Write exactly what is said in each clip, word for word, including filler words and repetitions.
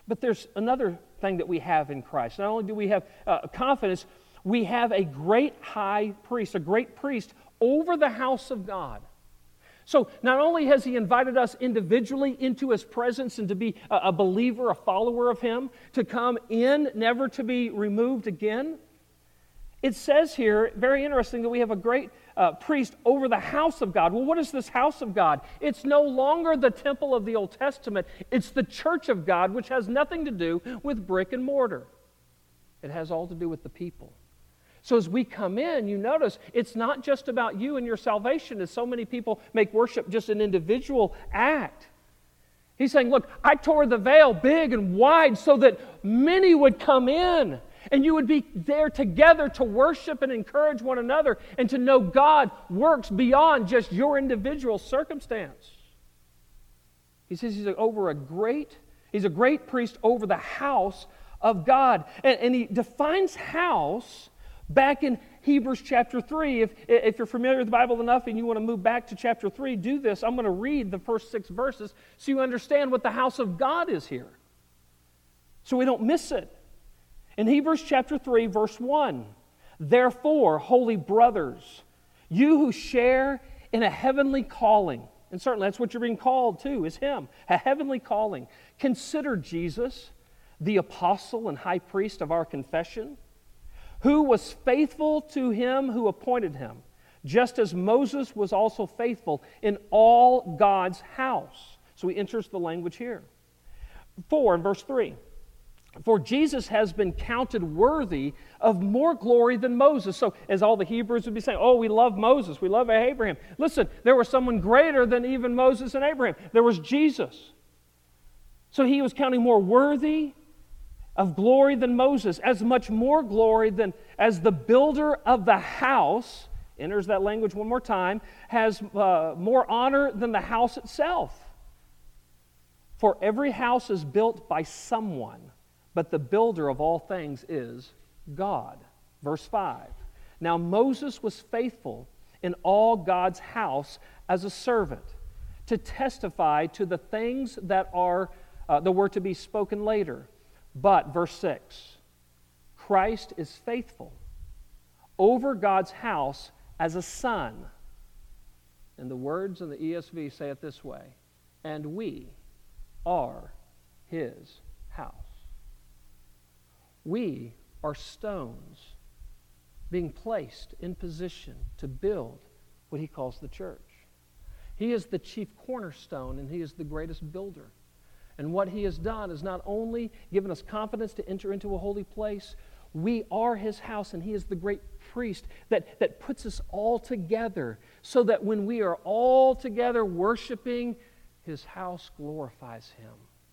But there's another thing that we have in Christ. Not only do we have uh, confidence, we have a great high priest, a great priest over the house of God. So not only has He invited us individually into His presence and to be a, a believer, a follower of Him, to come in, never to be removed again, it says here, very interesting, that we have a great uh, priest over the house of God. Well, what is this house of God? It's no longer the temple of the Old Testament. It's the church of God, which has nothing to do with brick and mortar. It has all to do with the people. So as we come in, you notice it's not just about you and your salvation, as so many people make worship just an individual act. He's saying, look, I tore the veil big and wide so that many would come in. And you would be there together to worship and encourage one another and to know God works beyond just your individual circumstance. He says he's over a great, he's a great priest over the house of God. And, and he defines house back in Hebrews chapter three. If, if you're familiar with the Bible enough and you want to move back to chapter three, do this. I'm going to read the first six verses so you understand what the house of God is here, so we don't miss it. In Hebrews chapter three, verse one, therefore, holy brothers, you who share in a heavenly calling, and certainly that's what you're being called to, is Him, a heavenly calling, consider Jesus, the apostle and high priest of our confession, who was faithful to Him who appointed him, just as Moses was also faithful in all God's house. So he enters the language here. Four, in verse three. For Jesus has been counted worthy of more glory than Moses. So as all the Hebrews would be saying, oh, we love Moses, we love Abraham. Listen, there was someone greater than even Moses and Abraham. There was Jesus. So He was counting more worthy of glory than Moses, as much more glory than as the builder of the house, enters that language one more time, has uh, more honor than the house itself. For every house is built by someone, but the builder of all things is God. Verse five. Now Moses was faithful in all God's house as a servant, to testify to the things that are uh, that were to be spoken later. But, verse six, Christ is faithful over God's house as a son. And the words in the E S V say it this way, and we are His house. We are stones being placed in position to build what He calls the church. He is the chief cornerstone, and He is the greatest builder. And what He has done is not only given us confidence to enter into a holy place, we are His house, and He is the great priest that, that puts us all together, so that when we are all together worshiping, His house glorifies Him.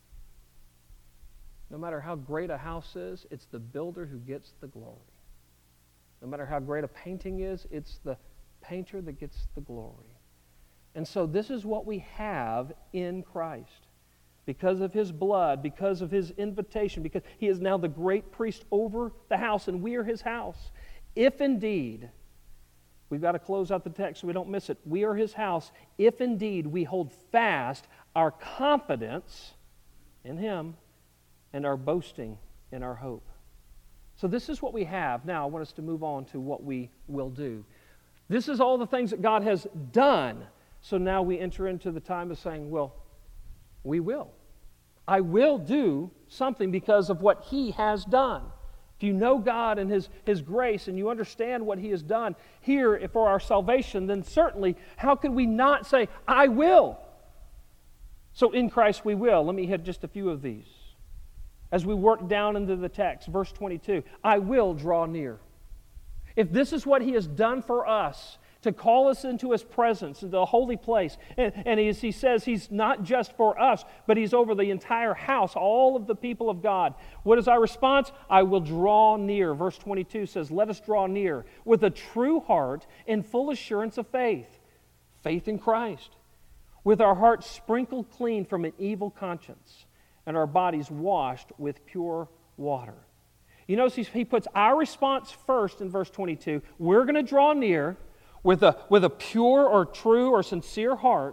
No matter how great a house is, it's the builder who gets the glory. No matter how great a painting is, it's the painter that gets the glory. And so this is what we have in Christ. Because of His blood, because of His invitation, because He is now the great priest over the house, and we are His house. If indeed, we've got to close out the text so we don't miss it, we are His house, if indeed we hold fast our confidence in Him and our boasting in our hope. So this is what we have. Now I want us to move on to what we will do. This is all the things that God has done. So now we enter into the time of saying, well, we will. I will do something because of what He has done. If you know God and His, His grace and you understand what He has done here for our salvation, then certainly how could we not say, I will? So in Christ we will. Let me hit just a few of these. As we work down into the text, verse twenty-two, I will draw near. If this is what He has done for us, to call us into His presence, into the holy place. And, and as He says, He's not just for us, but He's over the entire house, all of the people of God. What is our response? I will draw near. Verse twenty-two says, let us draw near with a true heart and full assurance of faith. Faith in Christ. With our hearts sprinkled clean from an evil conscience and our bodies washed with pure water. You notice He puts our response first in verse twenty-two. We're going to draw near with a, with a pure or true or sincere heart,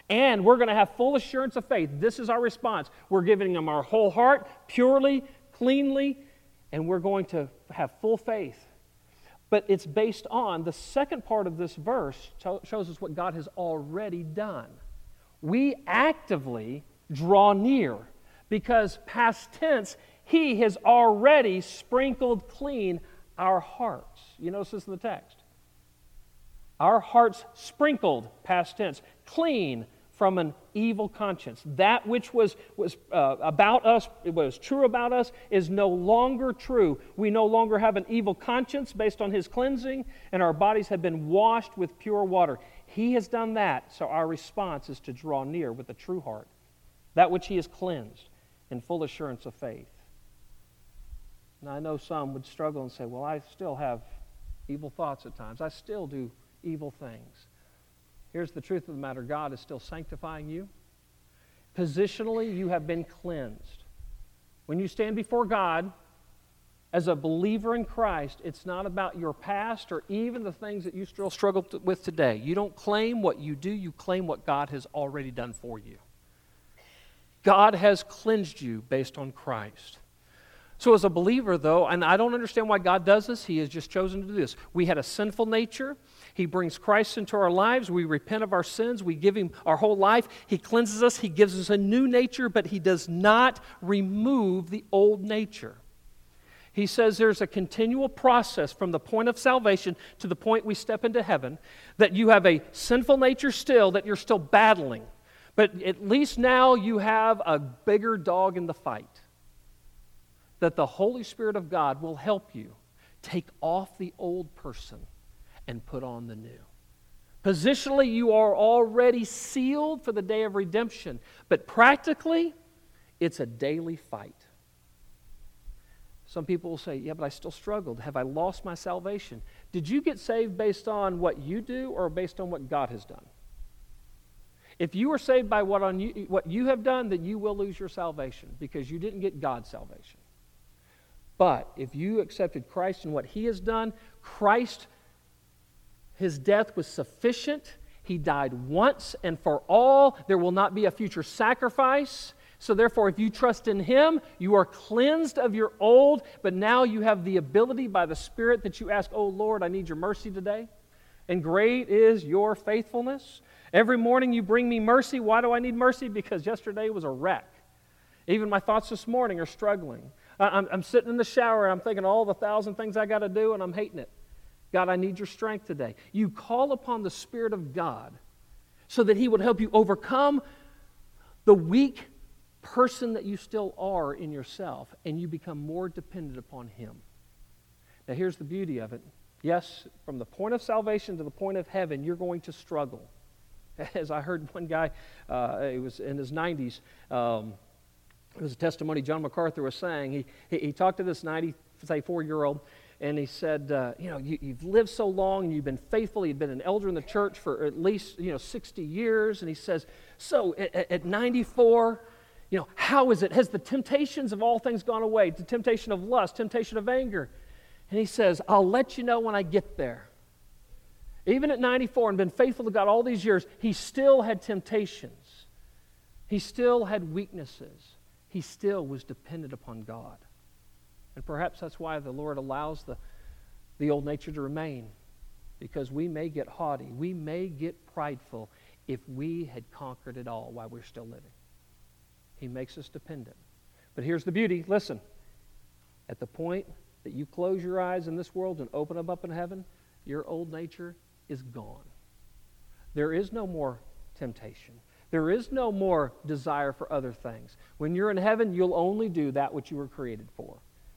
And we're going to have full assurance of faith. This is our response. We're giving Him our whole heart, purely, cleanly, and we're going to have full faith. But it's based on the second part of this verse shows us what God has already done. We actively draw near because past tense, He has already sprinkled clean our hearts. You notice this in the text. Our hearts sprinkled, past tense, clean from an evil conscience. That which was, was uh, about us, it was true about us, is no longer true. We no longer have an evil conscience based on His cleansing, and our bodies have been washed with pure water. He has done that, so our response is to draw near with a true heart, that which He has cleansed, in full assurance of faith. Now, I know some would struggle and say, well, I still have evil thoughts at times. I still do evil things. Here's the truth of the matter. God is still sanctifying you. Positionally, you have been cleansed. When you stand before God as a believer in Christ, it's not about your past or even the things that you still struggle with today. You don't claim what you do, you claim what God has already done for you. God has cleansed you based on Christ. So as a believer, though, and I don't understand why God does this, He has just chosen to do this. We had a sinful nature. He brings Christ into our lives. We repent of our sins. We give Him our whole life. He cleanses us. He gives us a new nature, but He does not remove the old nature. He says there's a continual process from the point of salvation to the point we step into heaven, that you have a sinful nature still, that you're still battling. But at least now you have a bigger dog in the fight. That the Holy Spirit of God will help you take off the old person and put on the new. Positionally, you are already sealed for the day of redemption. But practically, it's a daily fight. Some people will say, yeah, but I still struggled. Have I lost my salvation? Did you get saved based on what you do or based on what God has done? If you are saved by what, on you, what you have done, then you will lose your salvation because you didn't get God's salvation. But if you accepted Christ and what He has done, Christ, His death was sufficient. He died once and for all. There will not be a future sacrifice. So therefore, if you trust in Him, you are cleansed of your old, but now you have the ability by the Spirit that you ask, oh Lord, I need your mercy today. And great is your faithfulness. Every morning you bring me mercy. Why do I need mercy? Because yesterday was a wreck. Even my thoughts this morning are struggling. I'm, I'm sitting in the shower and I'm thinking all the thousand things I got to do and I'm hating it. God, I need your strength today. You call upon the Spirit of God so that He would help you overcome the weak person that you still are in yourself, and you become more dependent upon Him. Now here's the beauty of it. Yes, from the point of salvation to the point of heaven, you're going to struggle. As I heard one guy, uh, he was in his nineties, um, it was a testimony John MacArthur was saying. He, he, he talked to this ninety-four-year-old, and he said, uh, you know, you, you've lived so long, and you've been faithful. He'd been an elder in the church for at least, you know, sixty years. And he says, so at, at ninety-four, you know, how is it? Has the temptations of all things gone away? The temptation of lust, temptation of anger. And he says, I'll let you know when I get there. Even at ninety-four and been faithful to God all these years, he still had temptations. He still had weaknesses. He still was dependent upon God. And perhaps that's why the Lord allows the, the old nature to remain. Because we may get haughty. We may get prideful if we had conquered it all while we're still living. He makes us dependent. But here's the beauty. Listen. At the point that you close your eyes in this world and open them up in heaven, your old nature is gone. There is no more temptation. There is no more desire for other things. When you're in heaven, you'll only do that which you were created for.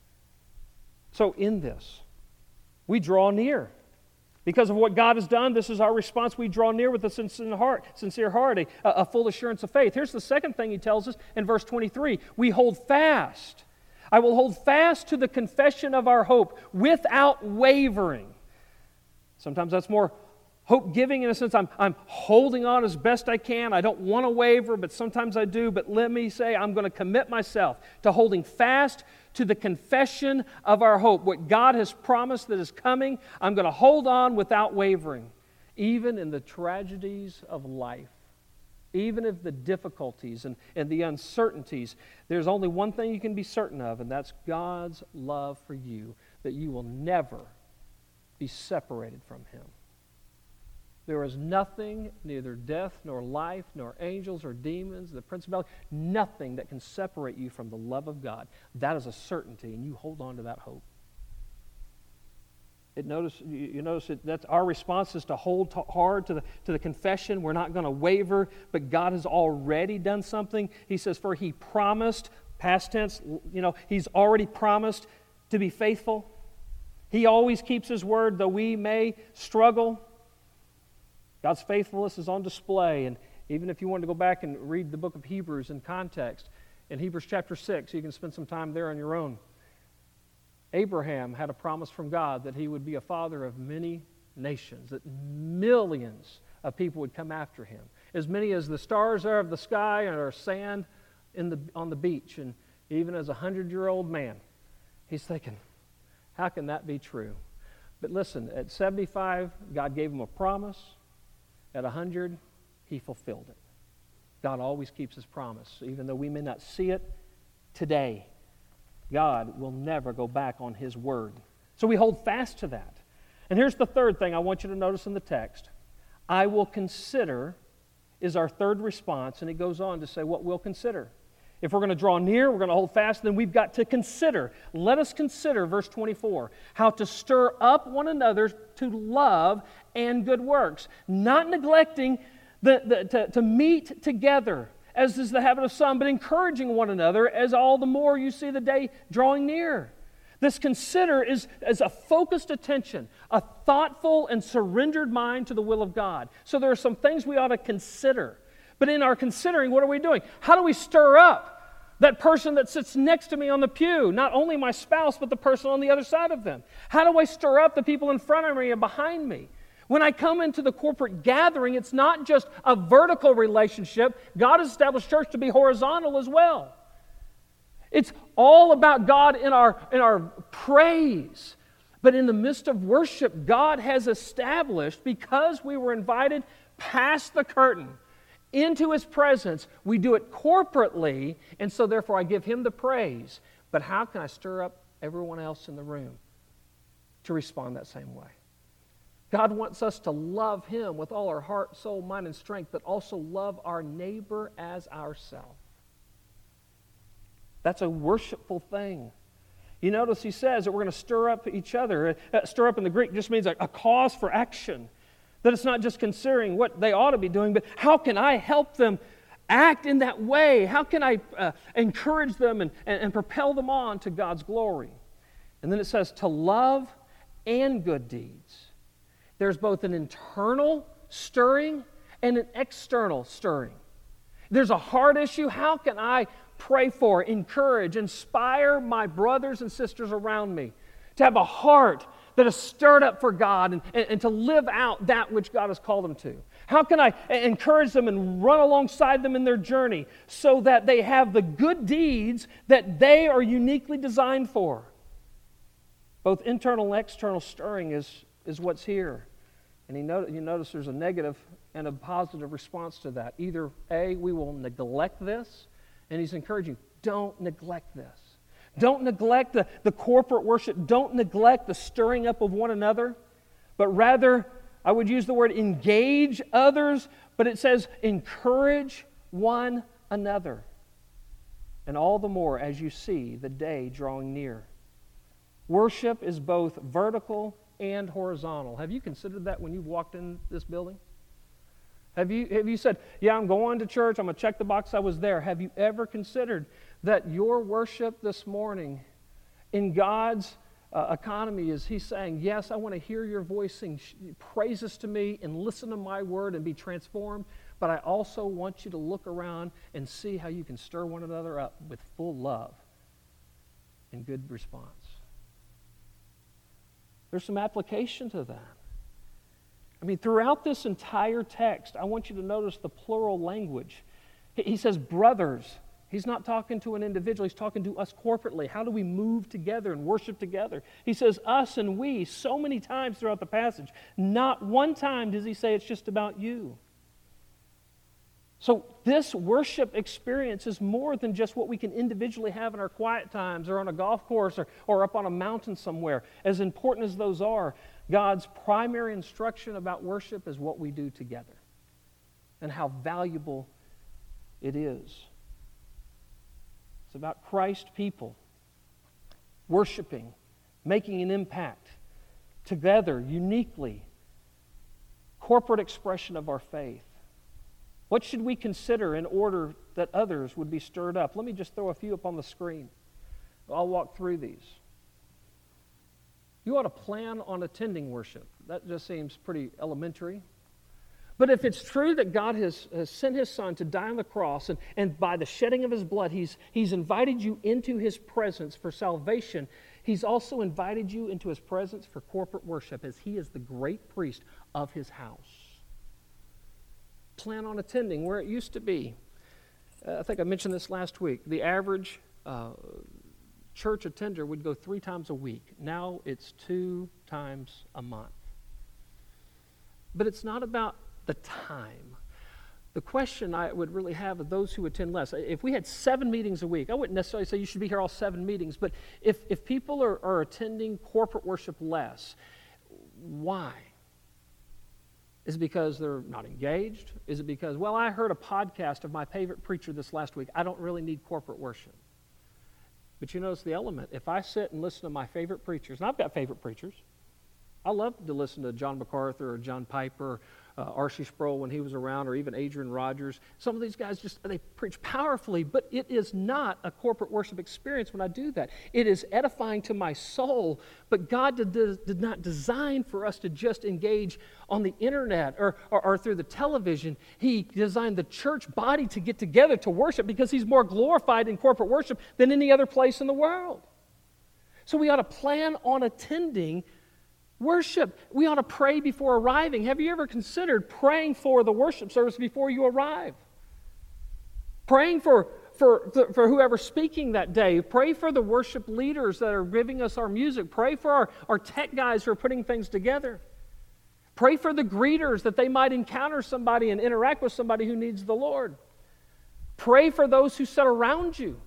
So in this, we draw near. Because of what God has done, this is our response. We draw near with a sincere heart, sincere heart, a, a full assurance of faith. Here's the second thing He tells us in verse twenty-three. We hold fast. I will hold fast to the confession of our hope without wavering. Sometimes that's more hope-giving in a sense. I'm, I'm holding on as best I can. I don't want to waver, but sometimes I do. But let me say, I'm going to commit myself to holding fast to the confession of our hope. What God has promised that is coming, I'm going to hold on without wavering, even in the tragedies of life. even if the difficulties and, and the uncertainties, there's only one thing you can be certain of, and that's God's love for you, that you will never be separated from Him. There is nothing, neither death nor life, nor angels or demons, the principality, nothing that can separate you from the love of God. That is a certainty, and you hold on to that hope. It notice, you, you notice that that's our response is to hold to, hard to the, to the confession. We're not going to waver, but God has already done something. He says, for He promised, past tense, you know, He's already promised to be faithful. He always keeps His word, though we may struggle. God's faithfulness is on display. And even if you want to go back and read the book of Hebrews in context, in Hebrews chapter six, you can spend some time there on your own. Abraham had a promise from God that he would be a father of many nations, that millions of people would come after him. As many as the stars are of the sky and are sand in the, on the beach. And even as a hundred-year-old man, he's thinking, how can that be true? But listen, at seventy-five, God gave him a promise. At one hundred, He fulfilled it. God always keeps His promise. Even though we may not see it today, God will never go back on His word. So we hold fast to that. And here's the third thing I want you to notice in the text. I will consider is our third response, and it goes on to say what we'll consider. If we're going to draw near, we're going to hold fast, then we've got to consider. Let us consider, verse twenty-four, how to stir up one another to love and good works, not neglecting the, the, to, to meet together, as is the habit of some, but encouraging one another, as all the more you see the day drawing near. This consider is, is a focused attention, a thoughtful and surrendered mind to the will of God. So there are some things we ought to consider. But in our considering, what are we doing? How do we stir up that person that sits next to me on the pew? Not only my spouse, but the person on the other side of them. How do I stir up the people in front of me and behind me? When I come into the corporate gathering, it's not just a vertical relationship. God has established church to be horizontal as well. It's all about God in our, in our praise. But in the midst of worship, God has established, because we were invited past the curtain into His presence, we do it corporately, and so therefore I give Him the praise. But how can I stir up everyone else in the room to respond that same way? God wants us to love Him with all our heart, soul, mind, and strength, but also love our neighbor as ourselves. That's a worshipful thing. You notice he says that we're going to stir up each other. Uh, stir up in the Greek just means a, a cause for action. That it's not just considering what they ought to be doing, but how can I help them act in that way? How can I uh, encourage them and, and, and propel them on to God's glory? And then it says to love and good deeds. There's both an internal stirring and an external stirring. There's a heart issue. How can I pray for, encourage, inspire my brothers and sisters around me to have a heart that is stirred up for God and, and, and to live out that which God has called them to? How can I encourage them and run alongside them in their journey so that they have the good deeds that they are uniquely designed for? Both internal and external stirring is, is what's here. And you notice, you notice there's a negative and a positive response to that. Either A, we will neglect this, and he's encouraging, don't neglect this. Don't neglect the, the corporate worship. Don't neglect the stirring up of one another, but rather, I would use the word engage others, but it says encourage one another. And all the more as you see the day drawing near. Worship is both vertical and horizontal. Have you considered that when you walked in this building? Have you, have you said, yeah, I'm going to church, I'm going to check the box, I was there. Have you ever considered that your worship this morning in God's uh, economy is He's saying, yes, I want to hear your voice sing praises to me and listen to my word and be transformed, but I also want you to look around and see how you can stir one another up with full love and good response. There's some application to that. I mean, throughout this entire text, I want you to notice the plural language. He says, brothers. He's not talking to an individual. He's talking to us corporately. How do we move together and worship together? He says us and we so many times throughout the passage. Not one time does he say it's just about you. So this worship experience is more than just what we can individually have in our quiet times or on a golf course or, or up on a mountain somewhere. As important as those are, God's primary instruction about worship is what we do together and how valuable it is. It's about Christ people worshiping, making an impact together, uniquely, corporate expression of our faith. What should we consider in order that others would be stirred up? Let me just throw a few up on the screen. I'll walk through these. You ought to plan on attending worship. That just seems pretty elementary. But if it's true that God has, has sent His Son to die on the cross, and, and by the shedding of His blood, he's, he's invited you into His presence for salvation, He's also invited you into His presence for corporate worship, as He is the great priest of His house. Plan on attending where it used to be. Uh, I think I mentioned this last week. The average uh, church attender would go three times a week. Now it's two times a month. But it's not about the time. The question I would really have of those who attend less, if we had seven meetings a week, I wouldn't necessarily say you should be here all seven meetings, but if, if people are, are attending corporate worship less, why? Is it because they're not engaged? Is it because, well, I heard a podcast of my favorite preacher this last week. I don't really need corporate worship. But you notice the element. If I sit and listen to my favorite preachers, and I've got favorite preachers. I love to listen to John MacArthur or John Piper, uh, R C Sproul when he was around, or even Adrian Rogers. Some of these guys just, they preach powerfully, but it is not a corporate worship experience when I do that. It is edifying to my soul, but God did, did not design for us to just engage on the internet or, or, or through the television. He designed the church body to get together to worship because He's more glorified in corporate worship than any other place in the world. So we ought to plan on attending worship. We ought to pray before arriving. Have you ever considered praying for the worship service before you arrive? Praying for, for, for whoever's speaking that day. Pray for the worship leaders that are giving us our music. Pray for our, our tech guys who are putting things together. Pray for the greeters that they might encounter somebody and interact with somebody who needs the Lord. Pray for those who sit around you.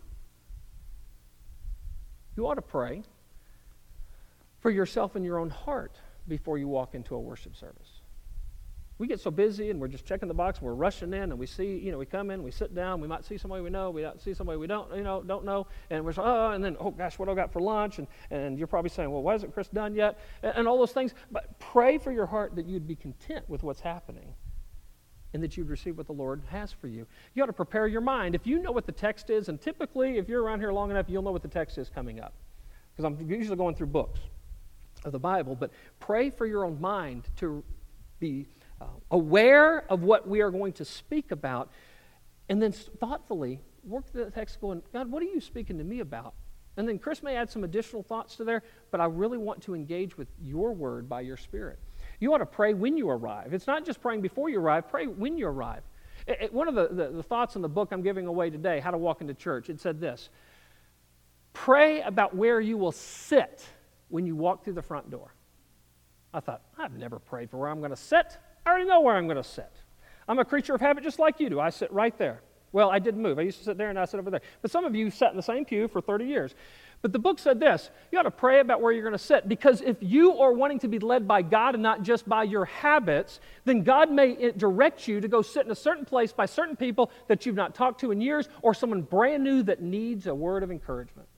You ought to pray for yourself in your own heart before you walk into a worship service. We get so busy and we're just checking the box and we're rushing in and we see, you know, we come in, we sit down, we might see somebody we know, we don't see somebody we don't, you know, don't know, and we're so, oh, and then, oh gosh, what do I got for lunch? And, and you're probably saying, well, why isn't Chris done yet? And, and all those things. But pray for your heart that you'd be content with what's happening and that you'd receive what the Lord has for you. You ought to prepare your mind. If you know what the text is, and typically if you're around here long enough, you'll know what the text is coming up. Because I'm usually going through books of the Bible, but pray for your own mind to be uh, aware of what we are going to speak about, and then thoughtfully work the text going, God, what are you speaking to me about? And then Chris may add some additional thoughts to there, but I really want to engage with your word by your Spirit. You ought to pray when you arrive. It's not just praying before you arrive, pray when you arrive. It, it, one of the, the, the thoughts in the book I'm giving away today, How to Walk into Church, it said this: pray about where you will sit when you walk through the front door. I thought, I've never prayed for where I'm going to sit. I already know where I'm going to sit. I'm a creature of habit just like you do. I sit right there. Well, I didn't move. I used to sit there and I sit over there. But some of you sat in the same pew for thirty years. But the book said this: you ought to pray about where you're going to sit, because if you are wanting to be led by God and not just by your habits, then God may direct you to go sit in a certain place by certain people that you've not talked to in years, or someone brand new that needs a word of encouragement.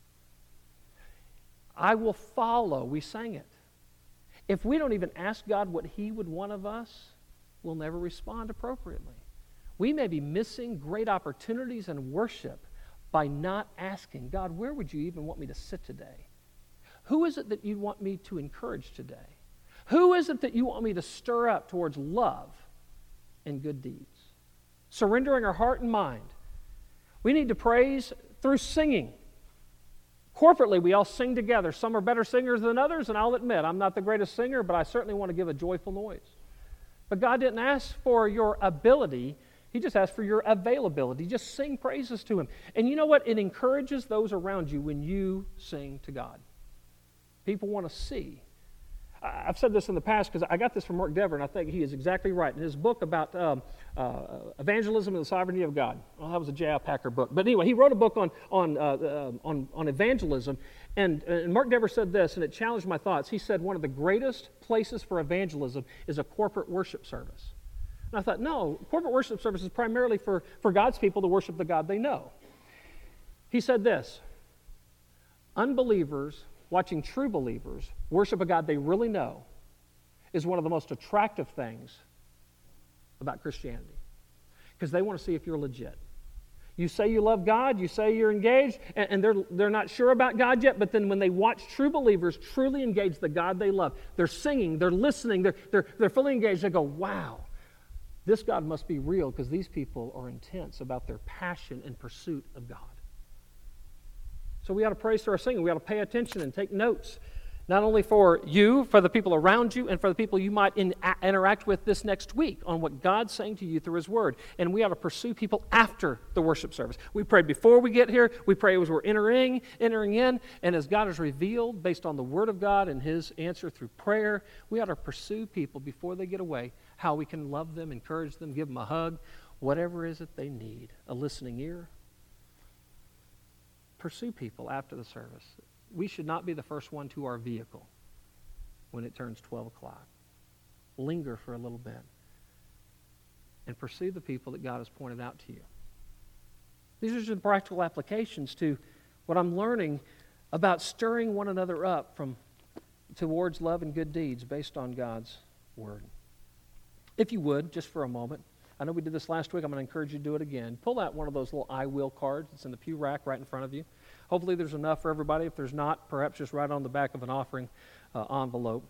I will follow. We sang it. If we don't even ask God what He would want of us, we'll never respond appropriately. We may be missing great opportunities in worship by not asking, God, where would you even want me to sit today? Who is it that you want me to encourage today? Who is it that you want me to stir up towards love and good deeds? Surrendering our heart and mind. We need to praise through singing. Corporately, we all sing together. Some are better singers than others, and I'll admit, I'm not the greatest singer, but I certainly want to give a joyful noise. But God didn't ask for your ability. He just asked for your availability. Just sing praises to Him. And you know what? It encourages those around you when you sing to God. People want to see. I've said this in the past because I got this from Mark Dever, and I think he is exactly right. In his book about um, uh, evangelism and the sovereignty of God, well, that was a J I. Packer book. But anyway, he wrote a book on on uh, uh, on, on evangelism, and, and Mark Dever said this, and it challenged my thoughts. He said one of the greatest places for evangelism is a corporate worship service. And I thought, no, corporate worship service is primarily for, for God's people to worship the God they know. He said this, unbelievers watching true believers worship a God they really know is one of the most attractive things about Christianity, because they want to see if you're legit. You say you love God, you say you're engaged, and, and they're, they're not sure about God yet, but then when they watch true believers truly engage the God they love, they're singing, they're listening, they're, they're, they're fully engaged, they go, wow, this God must be real, because these people are intense about their passion and pursuit of God. So we ought to praise through our singing. We ought to pay attention and take notes, not only for you, for the people around you, and for the people you might in, a, interact with this next week on what God's saying to you through His Word. And we ought to pursue people after the worship service. We pray before we get here. We pray as we're entering, entering in. And as God has revealed, based on the Word of God and His answer through prayer, we ought to pursue people before they get away, how we can love them, encourage them, give them a hug, whatever it is that they need, a listening ear. Pursue people after the service. We should not be the first one to our vehicle when it turns twelve o'clock. Linger for a little bit and pursue the people that God has pointed out to you. These are just practical applications to what I'm learning about stirring one another up from towards love and good deeds based on God's Word. If you would, just for a moment, I know we did this last week. I'm going to encourage you to do it again. Pull out one of those little I will cards. It's in the pew rack right in front of you. Hopefully there's enough for everybody. If there's not, perhaps just right on the back of an offering uh, envelope.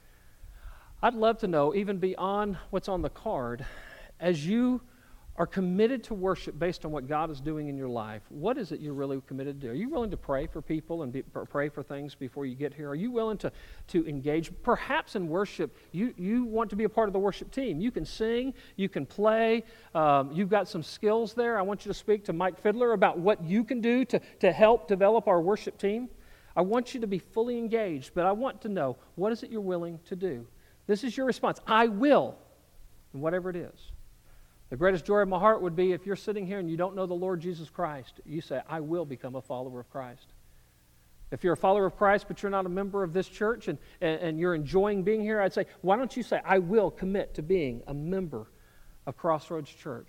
I'd love to know, even beyond what's on the card, as you are committed to worship based on what God is doing in your life, what is it you're really committed to do? Are you willing to pray for people and be, pray for things before you get here? Are you willing to, to engage? Perhaps in worship, you, you want to be a part of the worship team. You can sing, you can play, um, you've got some skills there. I want you to speak to Mike Fiddler about what you can do to, to help develop our worship team. I want you to be fully engaged, but I want to know, what is it you're willing to do? This is your response. I will, and whatever it is. The greatest joy of my heart would be if you're sitting here and you don't know the Lord Jesus Christ, you say, I will become a follower of Christ. If you're a follower of Christ but you're not a member of this church and, and, and you're enjoying being here, I'd say, why don't you say, I will commit to being a member of Crossroads Church.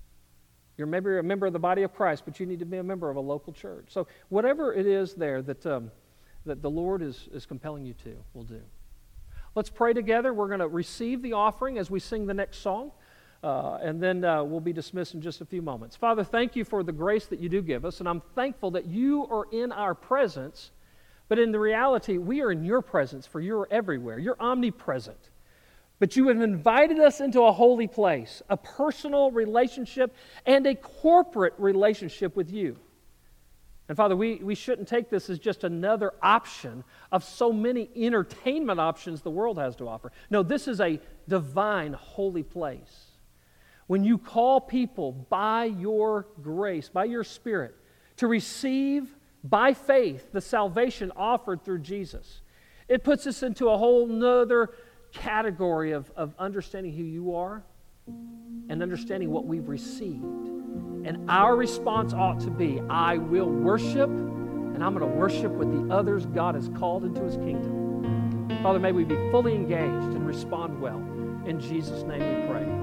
You're maybe a member of the body of Christ, but you need to be a member of a local church. So whatever it is there that, um, that the Lord is, is compelling you to, we'll do. Let's pray together. We're going to receive the offering as we sing the next song. Uh, and then uh, we'll be dismissed in just a few moments. Father, thank you for the grace that you do give us, and I'm thankful that you are in our presence, but in the reality, we are in your presence, for you're everywhere. You're omnipresent. But you have invited us into a holy place, a personal relationship and a corporate relationship with you. And Father, we, we shouldn't take this as just another option of so many entertainment options the world has to offer. No, this is a divine, holy place. When you call people by your grace, by your Spirit, to receive by faith the salvation offered through Jesus, it puts us into a whole nother category of, of understanding who you are and understanding what we've received. And our response ought to be, I will worship, and I'm going to worship with the others God has called into His kingdom. Father, may we be fully engaged and respond well. In Jesus' name we pray.